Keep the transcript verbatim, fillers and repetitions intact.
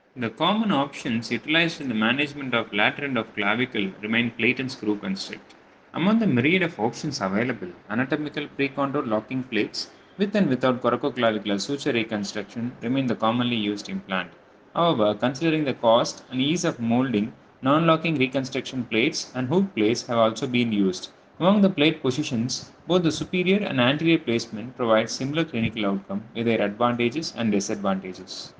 The common options utilized in the management of lateral of clavicle remain plate and screw construct. Among the myriad of options available, anatomical pre-contour locking plates with and without coracoclavicular suture reconstruction remain the commonly used implant. However, considering the cost and ease of molding, non-locking reconstruction plates and hook plates have also been used. Among the plate positions, both the superior and anterior placement provide similar clinical outcome with their advantages and disadvantages.